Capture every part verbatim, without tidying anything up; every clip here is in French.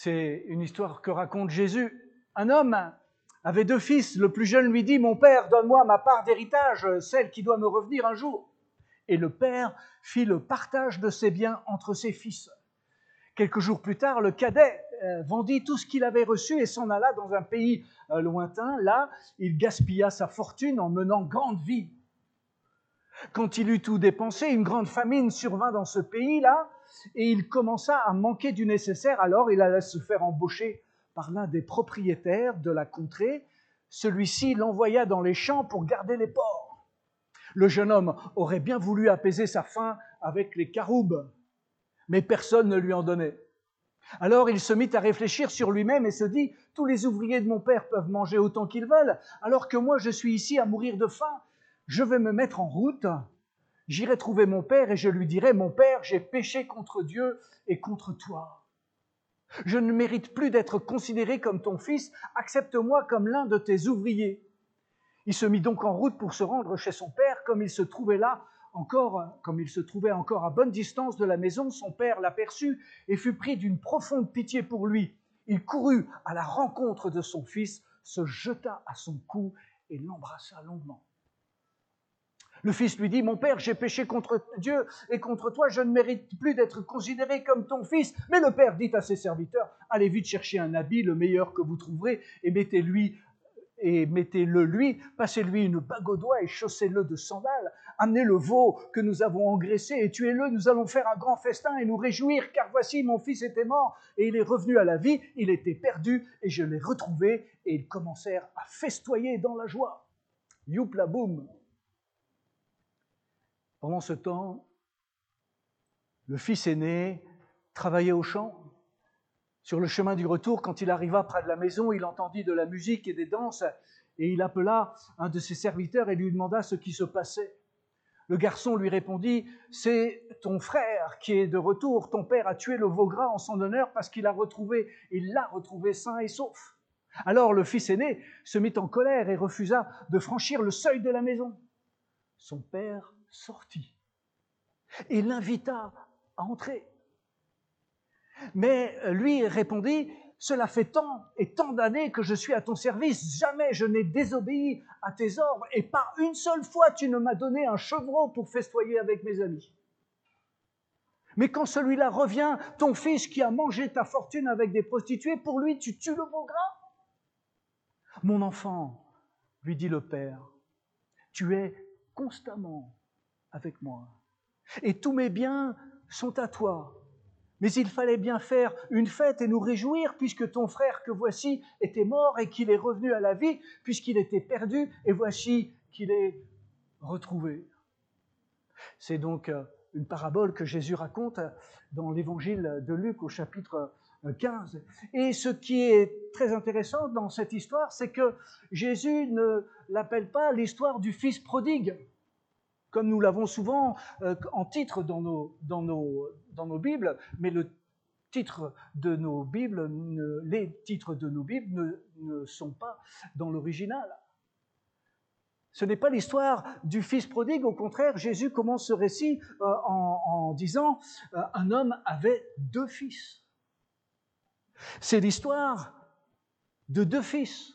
C'est une histoire que raconte Jésus. Un homme avait deux fils. Le plus jeune lui dit « Mon père, donne-moi ma part d'héritage, celle qui doit me revenir un jour. » Et le père fit le partage de ses biens entre ses fils. Quelques jours plus tard, le cadet euh, vendit tout ce qu'il avait reçu et s'en alla dans un pays euh, lointain. Là, il gaspilla sa fortune en menant grande vie. Quand il eut tout dépensé, une grande famine survint dans ce pays-là et il commença à manquer du nécessaire. Alors il alla se faire embaucher par l'un des propriétaires de la contrée. Celui-ci l'envoya dans les champs pour garder les porcs. Le jeune homme aurait bien voulu apaiser sa faim avec les caroubes, mais personne ne lui en donnait. Alors il se mit à réfléchir sur lui-même et se dit « Tous les ouvriers de mon père peuvent manger autant qu'ils veulent, alors que moi je suis ici à mourir de faim. Je vais me mettre en route, j'irai trouver mon père et je lui dirai « Mon père, j'ai péché contre Dieu et contre toi. Je ne mérite plus d'être considéré comme ton fils, accepte-moi comme l'un de tes ouvriers. » Il se mit donc en route pour se rendre chez son père. Comme il se trouvait là, encore, comme il se trouvait encore à bonne distance de la maison, son père l'aperçut et fut pris d'une profonde pitié pour lui. Il courut à la rencontre de son fils, se jeta à son cou et l'embrassa longuement. Le fils lui dit « Mon père, j'ai péché contre Dieu et contre toi, je ne mérite plus d'être considéré comme ton fils. » Mais le père dit à ses serviteurs « Allez vite chercher un habit, le meilleur que vous trouverez, et mettez-lui et mettez-le lui, passez-lui une bague au doigt et chaussez-le de sandales. Amenez le veau que nous avons engraissé et tuez-le, nous allons faire un grand festin et nous réjouir, car voici, mon fils était mort et il est revenu à la vie, il était perdu et je l'ai retrouvé. » Et ils commencèrent à festoyer dans la joie. Youpla boum. Pendant ce temps, le fils aîné travaillait au champ. Sur le chemin du retour, quand il arriva près de la maison, il entendit de la musique et des danses et il appela un de ses serviteurs et lui demanda ce qui se passait. Le garçon lui répondit « C'est ton frère qui est de retour. Ton père a tué le veau gras en son honneur parce qu'il a retrouvé, il l'a retrouvé sain et sauf. » Alors le fils aîné se mit en colère et refusa de franchir le seuil de la maison. Son père sortit et l'invita à entrer. Mais lui répondit « Cela fait tant et tant d'années que je suis à ton service, jamais je n'ai désobéi à tes ordres et pas une seule fois tu ne m'as donné un chevreau pour festoyer avec mes amis. Mais quand celui-là revient, ton fils qui a mangé ta fortune avec des prostituées, pour lui tu tues le veau gras. Mon enfant, lui dit le père, tu es constamment avec moi et tous mes biens sont à toi. Mais il fallait bien faire une fête et nous réjouir puisque ton frère que voici était mort et qu'il est revenu à la vie, puisqu'il était perdu et voici qu'il est retrouvé. » C'est donc une parabole que Jésus raconte dans l'évangile de Luc au chapitre quinze. Et ce qui est très intéressant dans cette histoire, c'est que Jésus ne l'appelle pas l'histoire du fils prodigue, comme nous l'avons souvent euh, en titre dans nos, dans, nos, dans nos Bibles, mais le titre de nos Bibles, ne, les titres de nos Bibles ne, ne sont pas dans l'original. Ce n'est pas l'histoire du fils prodigue, au contraire, Jésus commence ce récit euh, en, en disant euh, « Un homme avait deux fils ». C'est l'histoire de deux fils,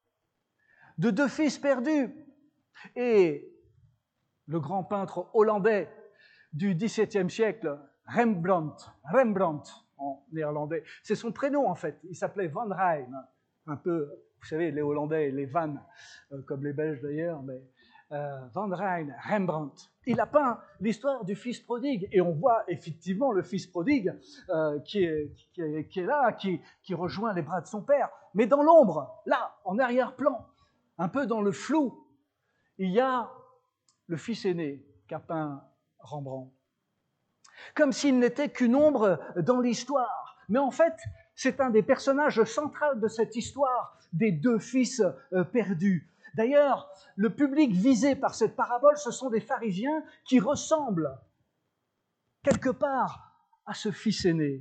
de deux fils perdus. Et le grand peintre hollandais du dix-septième siècle, Rembrandt, Rembrandt en néerlandais, c'est son prénom en fait, il s'appelait Van Rijn, un peu, vous savez, les Hollandais, les Van, euh, comme les Belges d'ailleurs, mais euh, Van Rijn, Rembrandt. Il a peint l'histoire du fils prodigue et on voit effectivement le fils prodigue euh, qui, est, qui, est, qui est là, qui, qui rejoint les bras de son père, mais dans l'ombre, là, en arrière-plan, un peu dans le flou, il y a le fils aîné qu'a peint Rembrandt. Comme s'il n'était qu'une ombre dans l'histoire. Mais en fait, c'est un des personnages centraux de cette histoire des deux fils perdus. D'ailleurs, le public visé par cette parabole, ce sont des pharisiens qui ressemblent quelque part à ce fils aîné.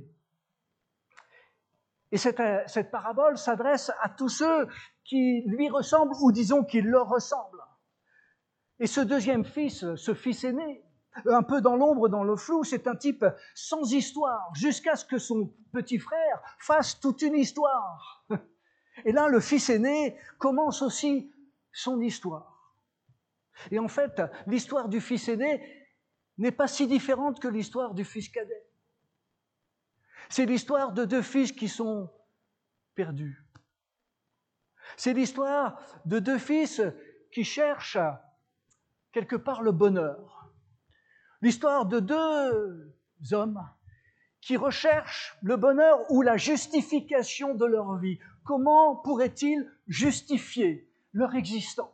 Et cette, cette parabole s'adresse à tous ceux qui lui ressemblent ou disons qui leur ressemblent. Et ce deuxième fils, ce fils aîné, un peu dans l'ombre, dans le flou, c'est un type sans histoire, jusqu'à ce que son petit frère fasse toute une histoire. Et là, le fils aîné commence aussi son histoire. Et en fait, l'histoire du fils aîné n'est pas si différente que l'histoire du fils cadet. C'est l'histoire de deux fils qui sont perdus. C'est l'histoire de deux fils qui cherchent quelque part le bonheur. L'histoire de deux hommes qui recherchent le bonheur ou la justification de leur vie. Comment pourraient-ils justifier leur existence?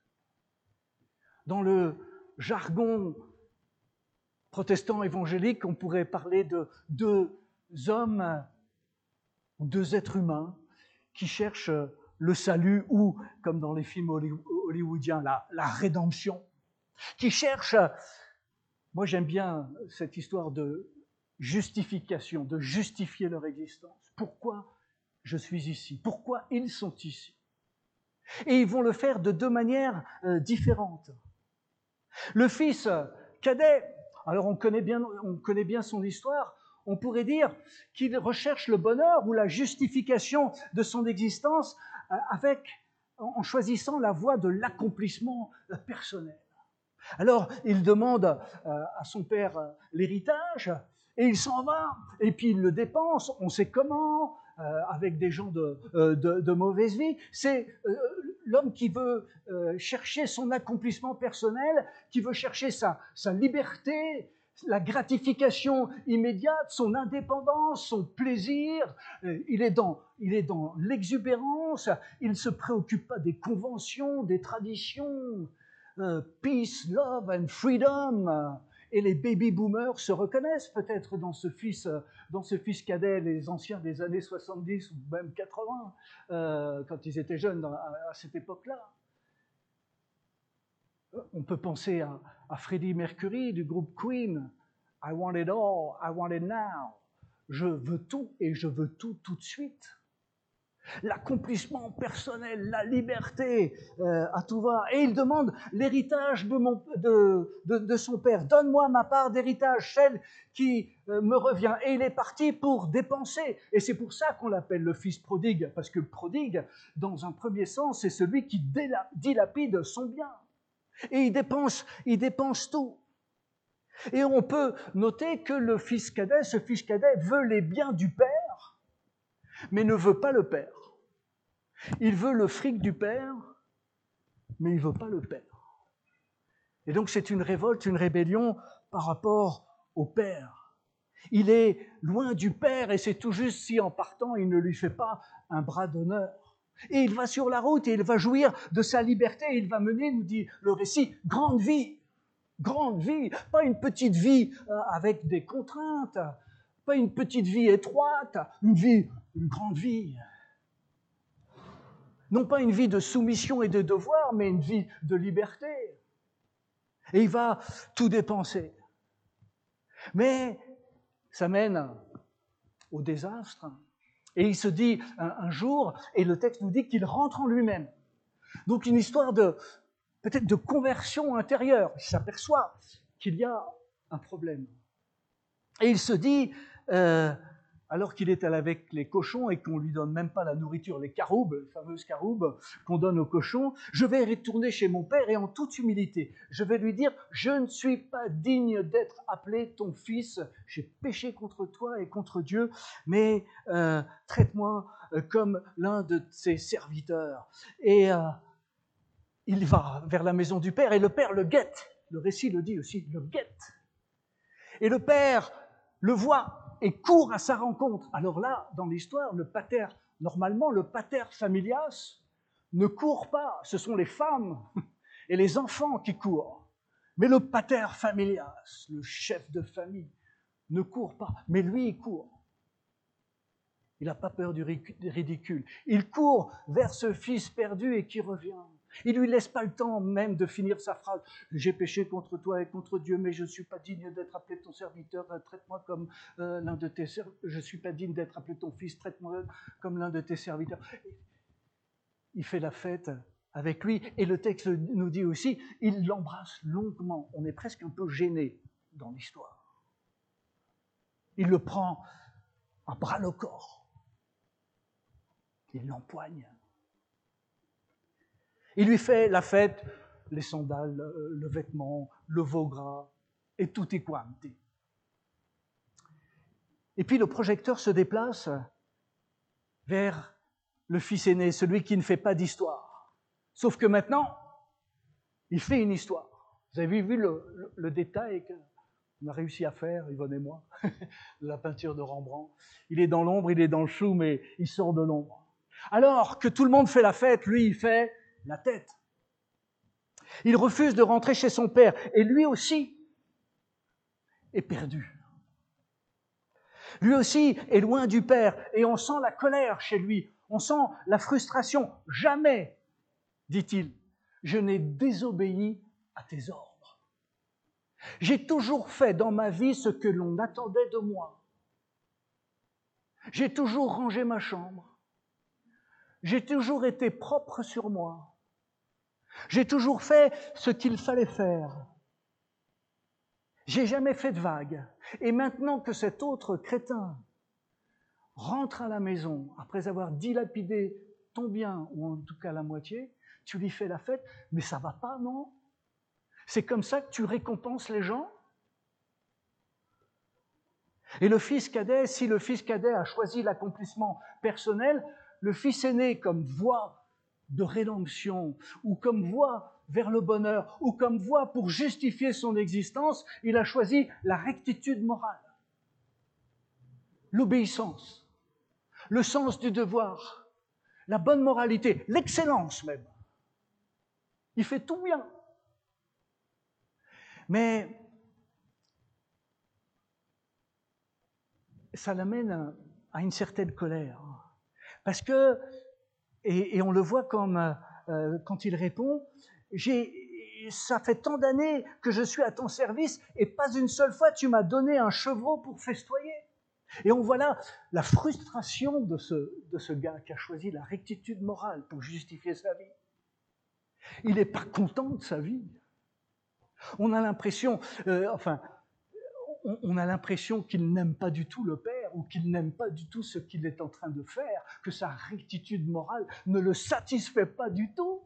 Dans le jargon protestant évangélique, on pourrait parler de deux hommes ou deux êtres humains qui cherchent le salut ou, comme dans les films hollywoodiens, la, la rédemption, qui cherchent, moi j'aime bien cette histoire de justification, de justifier leur existence. Pourquoi je suis ici? Pourquoi ils sont ici? Et ils vont le faire de deux manières euh, différentes. Le fils cadet, alors on connaît bien, on connaît bien son histoire, on pourrait dire qu'il recherche le bonheur ou la justification de son existence avec, en choisissant la voie de l'accomplissement personnel. Alors, il demande à son père l'héritage, et il s'en va, et puis il le dépense, on sait comment, avec des gens de, de, de mauvaise vie. C'est l'homme qui veut chercher son accomplissement personnel, qui veut chercher sa, sa liberté, la gratification immédiate, son indépendance, son plaisir. Il est dans, il est dans l'exubérance, il ne se préoccupe pas des conventions, des traditions. Uh, peace, love and freedom. Et les baby boomers se reconnaissent peut-être dans ce fils, dans ce fils cadet, les anciens des années soixante-dix ou même quatre-vingts, euh, quand ils étaient jeunes à, à cette époque-là. On peut penser à, à Freddie Mercury du groupe Queen. I want it all, I want it now. Je veux tout et je veux tout tout de suite. L'accomplissement personnel, la liberté, euh, à tout va. Et il demande l'héritage de, mon, de, de, de son père. Donne-moi ma part d'héritage, celle qui euh, me revient. Et il est parti pour dépenser. Et c'est pour ça qu'on l'appelle le fils prodigue, parce que prodigue, dans un premier sens, c'est celui qui dilapide son bien. Et il dépense, il dépense tout. Et on peut noter que le fils cadet, ce fils cadet veut les biens du père, mais ne veut pas le père. Il veut le fric du père, mais il ne veut pas le père. Et donc c'est une révolte, une rébellion par rapport au père. Il est loin du père et c'est tout juste si en partant il ne lui fait pas un bras d'honneur. Et il va sur la route et il va jouir de sa liberté. Il va mener, nous dit le récit, grande vie. Grande vie, pas une petite vie avec des contraintes, pas une petite vie étroite, une vie, une grande vie. Non pas une vie de soumission et de devoir, mais une vie de liberté. Et il va tout dépenser. Mais ça mène au désastre. Et il se dit un, un jour, et le texte nous dit qu'il rentre en lui-même. Donc une histoire de peut-être de conversion intérieure. Il s'aperçoit qu'il y a un problème. Et il se dit, euh, alors qu'il est avec les cochons et qu'on ne lui donne même pas la nourriture, les caroubes, les fameuses caroubes qu'on donne aux cochons, je vais retourner chez mon père et en toute humilité, je vais lui dire, je ne suis pas digne d'être appelé ton fils, j'ai péché contre toi et contre Dieu, mais euh, traite-moi comme l'un de ses serviteurs. Et euh, il va vers la maison du père et le père le guette. Le récit le dit aussi, le guette. Et le père le voit et court à sa rencontre. Alors là, dans l'histoire, le pater, normalement, le pater familias ne court pas. Ce sont les femmes et les enfants qui courent. Mais le pater familias, le chef de famille, ne court pas. Mais lui, il court. Il n'a pas peur du ridicule. Il court vers ce fils perdu et qui revient. Il ne lui laisse pas le temps même de finir sa phrase. « J'ai péché contre toi et contre Dieu, mais je ne suis pas digne d'être appelé ton serviteur. Traite-moi comme euh, l'un de tes serviteurs. Je ne suis pas digne d'être appelé ton fils. Traite-moi comme l'un de tes serviteurs. » Il fait la fête avec lui. Et le texte nous dit aussi, il l'embrasse longuement. On est presque un peu gêné dans l'histoire. Il le prend à bras le corps. Il l'empoigne. Il lui fait la fête, les sandales, le vêtement, le veau gras et tutti quanti. Et puis le projecteur se déplace vers le fils aîné, celui qui ne fait pas d'histoire. Sauf que maintenant, il fait une histoire. Vous avez vu le, le, le détail qu'on a réussi à faire, Yvonne et moi, de la peinture de Rembrandt. Il est dans l'ombre, il est dans le chou, mais il sort de l'ombre. Alors que tout le monde fait la fête, lui, il fait la tête. Il refuse de rentrer chez son père, et lui aussi est perdu. Lui aussi est loin du père, et on sent la colère chez lui, on sent la frustration. Jamais, dit-il, je n'ai désobéi à tes ordres. J'ai toujours fait dans ma vie ce que l'on attendait de moi. J'ai toujours rangé ma chambre. J'ai toujours été propre sur moi. J'ai toujours fait ce qu'il fallait faire. J'ai jamais fait de vagues. Et maintenant que cet autre crétin rentre à la maison, après avoir dilapidé ton bien, ou en tout cas la moitié, tu lui fais la fête, mais ça va pas, non? C'est comme ça que tu récompenses les gens? Et le fils cadet, si le fils cadet a choisi l'accomplissement personnel, le fils aîné comme voie de rédemption, ou comme voie vers le bonheur, ou comme voie pour justifier son existence, il a choisi la rectitude morale, l'obéissance, le sens du devoir, la bonne moralité, l'excellence même. Il fait tout bien. Mais ça l'amène à une certaine colère. Parce que, et, et on le voit comme euh, quand il répond, j'ai, ça fait tant d'années que je suis à ton service et pas une seule fois tu m'as donné un chevreau pour festoyer. Et on voit là la frustration de ce, de ce gars qui a choisi la rectitude morale pour justifier sa vie. Il n'est pas content de sa vie. On a l'impression, euh, enfin, on, on a l'impression qu'il n'aime pas du tout le Père ou qu'il n'aime pas du tout ce qu'il est en train de faire, que sa rectitude morale ne le satisfait pas du tout.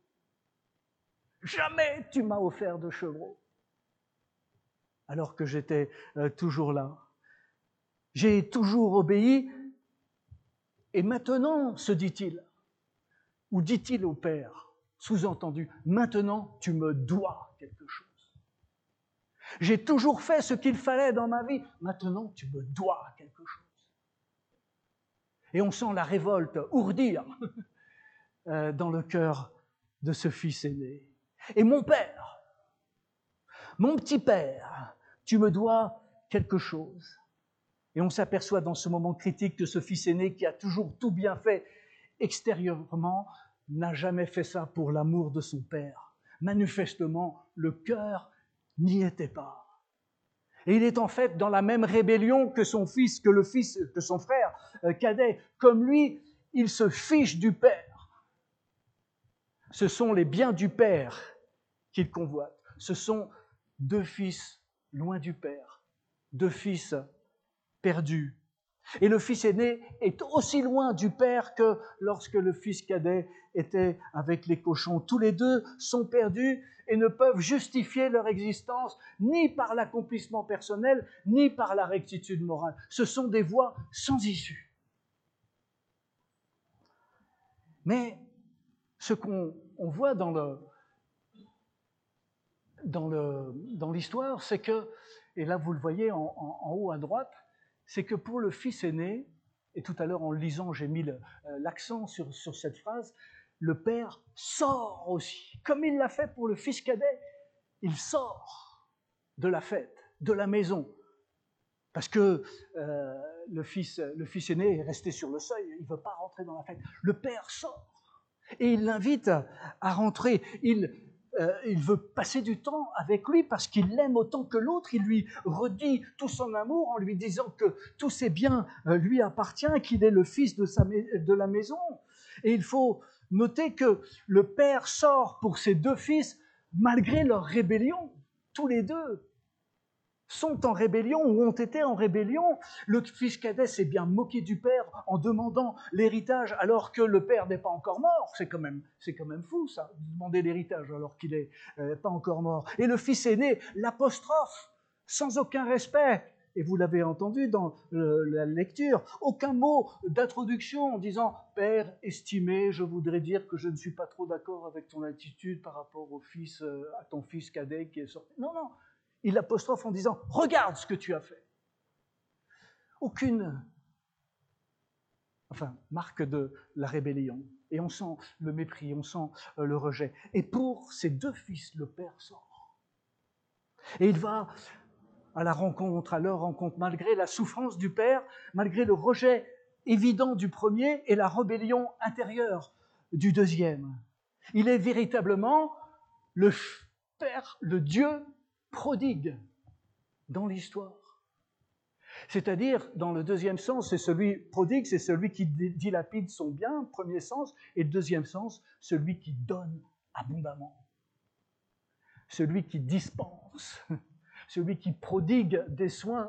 Jamais tu m'as offert de chevreau, alors que j'étais euh, toujours là. J'ai toujours obéi, et maintenant, se dit-il, ou dit-il au Père, sous-entendu, maintenant tu me dois quelque chose. J'ai toujours fait ce qu'il fallait dans ma vie, maintenant tu me dois quelque chose. Et on sent la révolte ourdir euh, dans le cœur de ce fils aîné. Et mon père, mon petit père, tu me dois quelque chose. Et on s'aperçoit dans ce moment critique que ce fils aîné qui a toujours tout bien fait extérieurement n'a jamais fait ça pour l'amour de son père. Manifestement, le cœur n'y était pas. Et il est en fait dans la même rébellion que son fils, que le fils, que son frère euh, cadet. Comme lui, il se fiche du père. Ce sont les biens du père qu'il convoite. Ce sont deux fils loin du père, deux fils perdus. Et le fils aîné est aussi loin du père que lorsque le fils cadet était avec les cochons. Tous les deux sont perdus et ne peuvent justifier leur existence ni par l'accomplissement personnel, ni par la rectitude morale. Ce sont des voies sans issue. Mais ce qu'on on voit dans le, dans le, dans l'histoire, c'est que, et là vous le voyez en, en, en haut à droite, c'est que pour le fils aîné, et tout à l'heure en le lisant, j'ai mis le, euh, l'accent sur, sur cette phrase, le père sort aussi. Comme il l'a fait pour le fils cadet, il sort de la fête, de la maison. Parce que euh, le, fils, le fils aîné est resté sur le seuil, il ne veut pas rentrer dans la fête. Le père sort et il l'invite à rentrer. Il... Euh, il veut passer du temps avec lui parce qu'il l'aime autant que l'autre. Il lui redit tout son amour en lui disant que tous ses biens euh, lui appartiennent, qu'il est le fils de, sa, de la maison. Et il faut noter que le père sort pour ses deux fils malgré leur rébellion, tous les deux. sont en rébellion ou ont été en rébellion. Le fils cadet s'est bien moqué du père en demandant l'héritage alors que le père n'est pas encore mort. C'est quand même, c'est quand même fou ça, de demander l'héritage alors qu'il n'est euh, pas encore mort. Et le fils aîné l'apostrophe sans aucun respect. Et vous l'avez entendu dans le, la lecture, aucun mot d'introduction en disant « Père estimé, je voudrais dire que je ne suis pas trop d'accord avec ton attitude par rapport au fils, euh, à ton fils cadet qui est sorti. » Non, non. Il l'apostrophe en disant « Regarde ce que tu as fait ». Aucune enfin, marque de la rébellion. Et on sent le mépris, on sent le rejet. Et pour ces deux fils, le père sort. Et il va à la rencontre, à leur rencontre, malgré la souffrance du père, malgré le rejet évident du premier et la rébellion intérieure du deuxième. Il est véritablement le père, le Dieu prodigue dans l'histoire. C'est-à-dire, dans le deuxième sens, c'est celui prodigue, c'est celui qui dilapide son bien, premier sens, et le deuxième sens, celui qui donne abondamment. Celui qui dispense, celui qui prodigue des soins.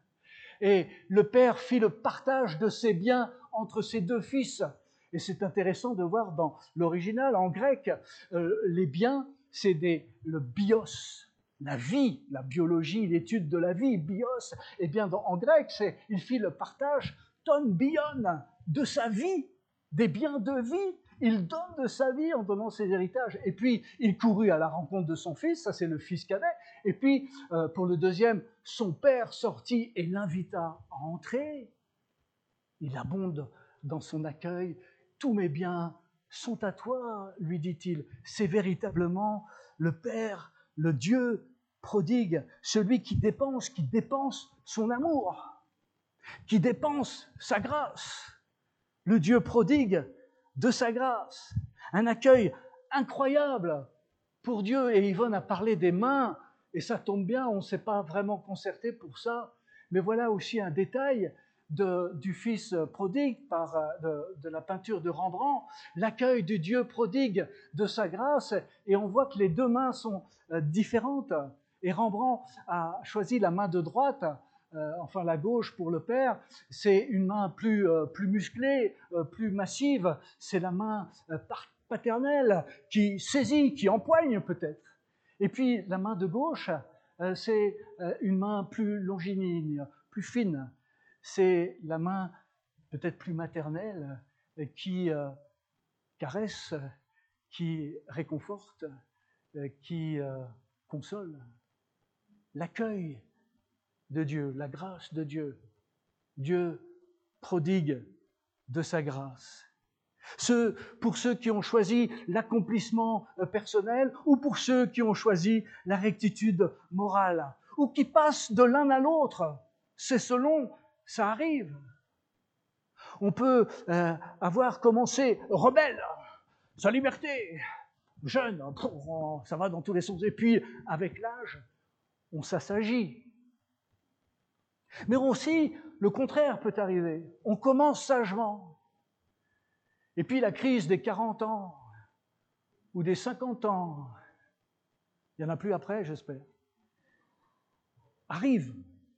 Et le père fit le partage de ses biens entre ses deux fils. Et c'est intéressant de voir dans l'original, en grec, euh, les biens, c'est des, le bios, la vie, la biologie, l'étude de la vie, bios. Et bien dans, en grec, c'est il fit le partage ton bion, de sa vie, des biens de vie. Il donne de sa vie en donnant ses héritages. Et puis, il courut à la rencontre de son fils, ça c'est le fils cadet. Et puis, euh, pour le deuxième, son père sortit et l'invita à entrer. Il abonde dans son accueil. Tous mes biens sont à toi, lui dit-il. C'est véritablement le Père, le Dieu prodigue, celui qui dépense, qui dépense son amour, qui dépense sa grâce. Le Dieu prodigue de sa grâce. Un accueil incroyable pour Dieu. Et Yvonne a parlé des mains, et ça tombe bien, on ne s'est pas vraiment concerté pour ça. Mais voilà aussi un détail de, du Fils prodigue par de, de la peinture de Rembrandt, l'accueil du Dieu prodigue de sa grâce. Et on voit que les deux mains sont différentes. Et Rembrandt a choisi la main de droite, Euh, enfin la gauche pour le Père, c'est une main plus, euh, plus musclée, euh, plus massive, c'est la main euh, paternelle qui saisit, qui empoigne peut-être. Et puis la main de gauche, euh, c'est euh, une main plus longiligne, plus fine, c'est la main peut-être plus maternelle euh, qui euh, caresse, qui réconforte, euh, qui euh, console. L'accueil de Dieu, la grâce de Dieu. Dieu prodigue de sa grâce. Ce, pour ceux qui ont choisi l'accomplissement personnel ou pour ceux qui ont choisi la rectitude morale ou qui passent de l'un à l'autre, c'est selon, ça arrive. On peut euh, avoir commencé rebelle, sa liberté, jeune, ça va dans tous les sens, et puis avec l'âge, on s'assagit. Mais aussi, le contraire peut arriver. On commence sagement. Et puis la crise des quarante ans ou des cinquante ans, il n'y en a plus après, j'espère, arrive.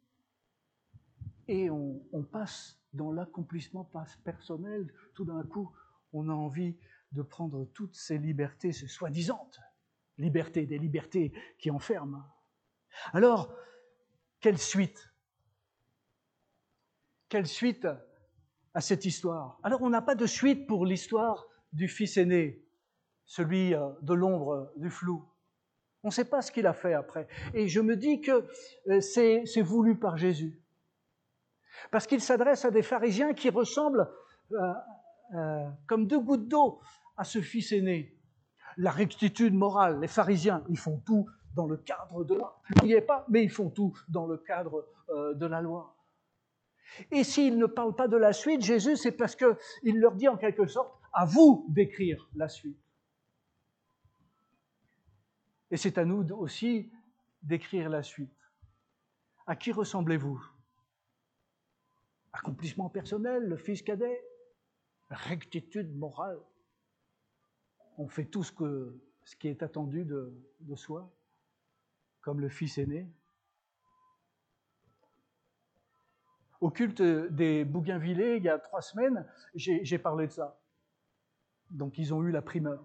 Et on, on passe dans l'accomplissement personnel. Tout d'un coup, on a envie de prendre toutes ces libertés, ces soi-disant libertés, des libertés qui enferment. Alors, quelle suite ? Quelle suite à cette histoire? Alors, on n'a pas de suite pour l'histoire du fils aîné, celui de l'ombre, du flou. On ne sait pas ce qu'il a fait après. Et je me dis que c'est, c'est voulu par Jésus. Parce qu'il s'adresse à des pharisiens qui ressemblent euh, euh, comme deux gouttes d'eau à ce fils aîné. La rectitude morale, les pharisiens, ils font tout dans le cadre de la loi. Il n'y est pas, mais ils font tout dans le cadre euh, de la loi. Et s'il ne parle pas de la suite, Jésus, c'est parce qu'il leur dit en quelque sorte, à vous d'écrire la suite. Et c'est à nous aussi d'écrire la suite. À qui ressemblez-vous? Accomplissement personnel, le fils cadet, rectitude morale. On fait tout ce, que, ce qui est attendu de, de soi, comme le fils aîné. au culte des Bougainvillais, il y a trois semaines, j'ai, j'ai parlé de ça. Donc ils ont eu la primeur.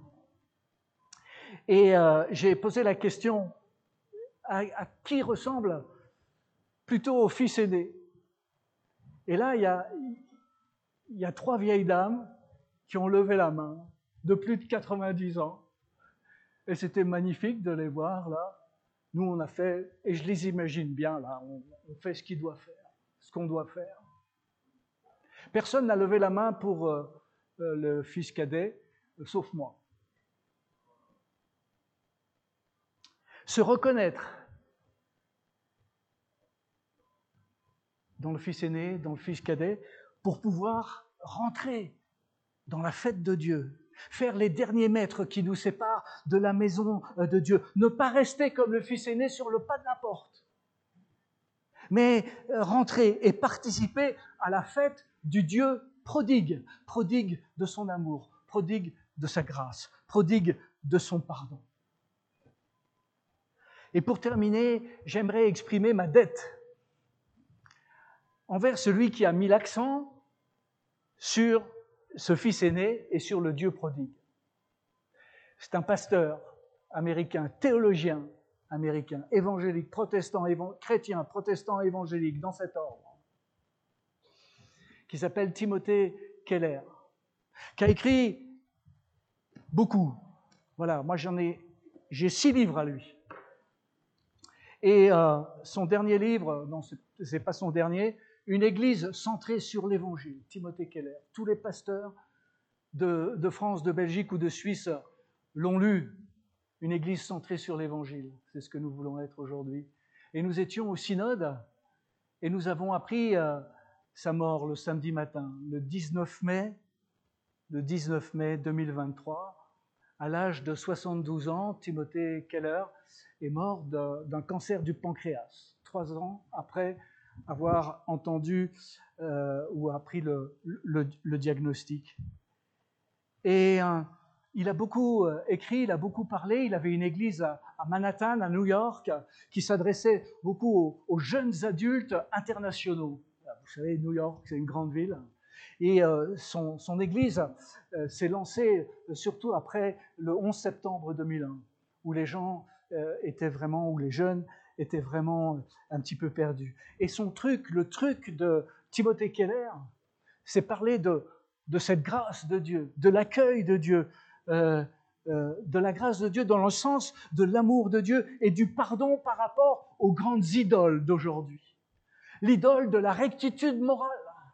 Et euh, j'ai posé la question, à, à qui ressemble plutôt au fils aîné? Et là, il y a, il y a trois vieilles dames qui ont levé la main, de plus de quatre-vingt-dix ans. Et c'était magnifique de les voir là. Nous, on a fait, et je les imagine bien là, on, on fait ce qu'il doit faire, ce qu'on doit faire. Personne n'a levé la main pour euh, euh, le fils cadet, euh, sauf moi. Se reconnaître dans le fils aîné, dans le fils cadet, pour pouvoir rentrer dans la fête de Dieu, faire les derniers mètres qui nous séparent de la maison de Dieu, ne pas rester comme le fils aîné sur le pas de la porte, mais rentrer et participer à la fête du Dieu prodigue, prodigue de son amour, prodigue de sa grâce, prodigue de son pardon. Et pour terminer, j'aimerais exprimer ma dette envers celui qui a mis l'accent sur ce fils aîné et sur le Dieu prodigue. C'est un pasteur américain, théologien américain, évangélique, protestant, évan- chrétien, protestant, évangélique, dans cet ordre, qui s'appelle Timothée Keller, qui a écrit beaucoup. Voilà, moi j'en ai, j'ai six livres à lui. Et euh, son dernier livre, non, c'est, c'est pas son dernier, Une église centrée sur l'évangile, Timothée Keller. Tous les pasteurs de, de France, de Belgique ou de Suisse l'ont lu. Une église centrée sur l'évangile, c'est ce que nous voulons être aujourd'hui. Et nous étions au synode et nous avons appris euh, sa mort le samedi matin, le dix-neuf mai, le dix-neuf mai deux mille vingt-trois. À l'âge de soixante-douze ans, Timothée Keller est mort de, d'un cancer du pancréas, trois ans après avoir entendu euh, ou appris le, le, le diagnostic. Et euh, il a beaucoup euh, écrit, il a beaucoup parlé, il avait une église à, à Manhattan, à New York, qui s'adressait beaucoup aux, aux jeunes adultes internationaux. Vous savez, New York, c'est une grande ville. Et euh, son, son église euh, s'est lancée euh, surtout après le onze septembre deux mille un, où les gens euh, étaient vraiment, où les jeunes étaient vraiment un petit peu perdus. Et son truc, le truc de Timothée Keller, c'est parler de, de cette grâce de Dieu, de l'accueil de Dieu, euh, euh, de la grâce de Dieu dans le sens de l'amour de Dieu et du pardon par rapport aux grandes idoles d'aujourd'hui. L'idole de la rectitude morale,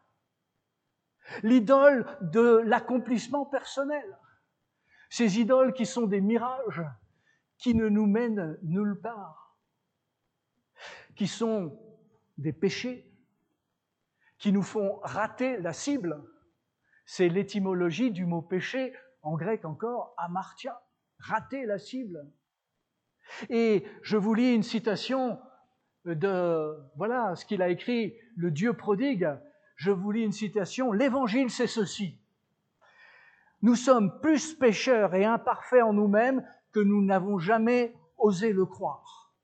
l'idole de l'accomplissement personnel, ces idoles qui sont des mirages, qui ne nous mènent nulle part, qui sont des péchés, qui nous font rater la cible. C'est l'étymologie du mot péché, en grec encore, amartia, rater la cible. Et je vous lis une citation de, voilà, ce qu'il a écrit, le Dieu prodigue. Je vous lis une citation, l'évangile c'est ceci. Nous sommes plus pécheurs et imparfaits en nous-mêmes que nous n'avons jamais osé le croire.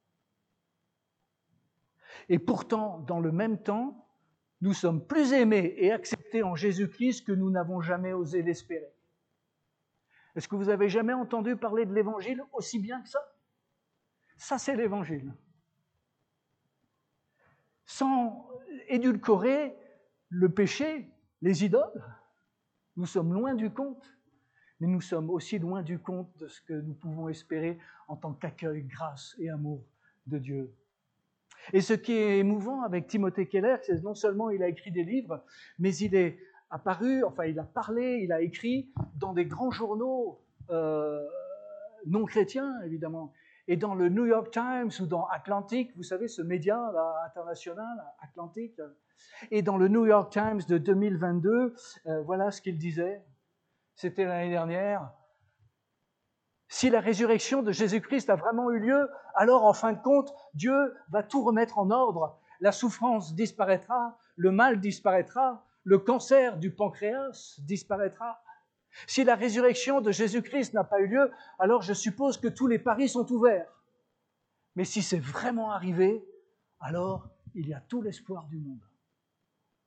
Et pourtant, dans le même temps, nous sommes plus aimés et acceptés en Jésus-Christ que nous n'avons jamais osé l'espérer. Est-ce que vous avez jamais entendu parler de l'évangile aussi bien que ça? Ça, c'est l'évangile. Sans édulcorer le péché, les idoles, nous sommes loin du compte, mais nous sommes aussi loin du compte de ce que nous pouvons espérer en tant qu'accueil, grâce et amour de Dieu. Et ce qui est émouvant avec Timothée Keller, c'est non seulement il a écrit des livres, mais il est apparu, enfin il a parlé, il a écrit dans des grands journaux euh, non chrétiens, évidemment, et dans le New York Times ou dans Atlantic, vous savez, ce média là, international, Atlantic, et dans le New York Times de deux mille vingt-deux, euh, voilà ce qu'il disait, c'était l'année dernière. Si la résurrection de Jésus-Christ a vraiment eu lieu, alors en fin de compte, Dieu va tout remettre en ordre. La souffrance disparaîtra, le mal disparaîtra, le cancer du pancréas disparaîtra. Si la résurrection de Jésus-Christ n'a pas eu lieu, alors je suppose que tous les paris sont ouverts. Mais si c'est vraiment arrivé, alors il y a tout l'espoir du monde.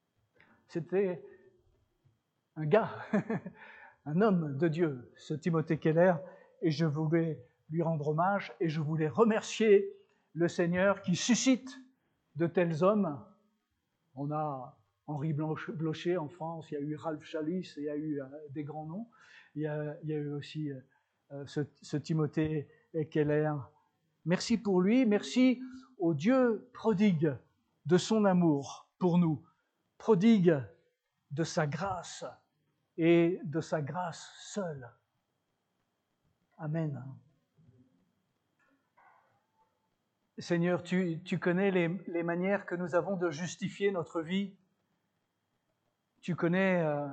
C'était un gars, un homme de Dieu, ce Timothée Keller, et je voulais lui rendre hommage et je voulais remercier le Seigneur qui suscite de tels hommes. On a Henri Blocher en France, il y a eu Ralph Challis, il y a eu euh, des grands noms. Il y a, il y a eu aussi euh, ce, ce Timothée Keller. Merci pour lui, merci au Dieu prodigue de son amour pour nous, prodigue de sa grâce et de sa grâce seule. Amen. Seigneur, tu, tu connais les, les manières que nous avons de justifier notre vie. Tu connais euh,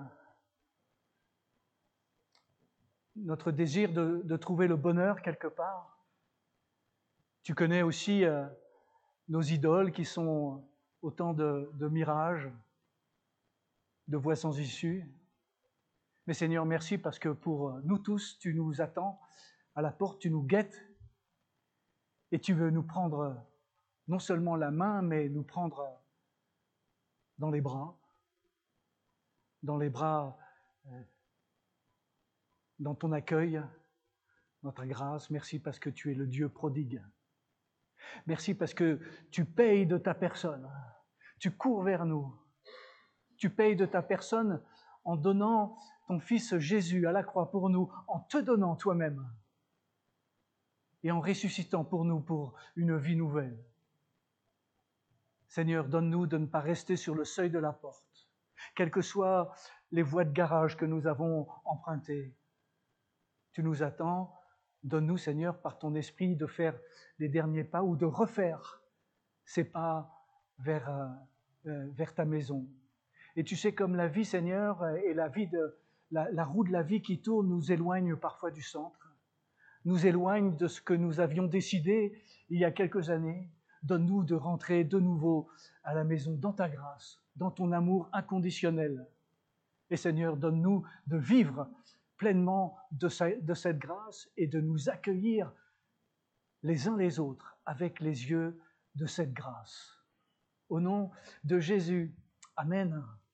notre désir de, de trouver le bonheur quelque part. Tu connais aussi euh, nos idoles qui sont autant de, de mirages, de voies sans issue. Mais Seigneur, merci parce que pour nous tous, tu nous attends à la porte, tu nous guettes et tu veux nous prendre non seulement la main, mais nous prendre dans les bras, dans les bras, euh, dans ton accueil, dans ta grâce. Merci parce que tu es le Dieu prodigue. Merci parce que tu payes de ta personne, tu cours vers nous, tu payes de ta personne en donnant ton Fils Jésus à la croix pour nous, en te donnant toi-même et en ressuscitant pour nous pour une vie nouvelle. Seigneur, donne-nous de ne pas rester sur le seuil de la porte, quelles que soient les voies de garage que nous avons empruntées. Tu nous attends, donne-nous, Seigneur, par ton esprit, de faire les derniers pas ou de refaire ces pas vers, euh, vers ta maison. Et tu sais, comme la vie, Seigneur, et la, vie de, la, la roue de la vie qui tourne nous éloigne parfois du centre, nous éloigne de ce que nous avions décidé il y a quelques années. Donne-nous de rentrer de nouveau à la maison dans ta grâce, dans ton amour inconditionnel. Et Seigneur, donne-nous de vivre pleinement de, sa, de cette grâce et de nous accueillir les uns les autres avec les yeux de cette grâce. Au nom de Jésus, Amen.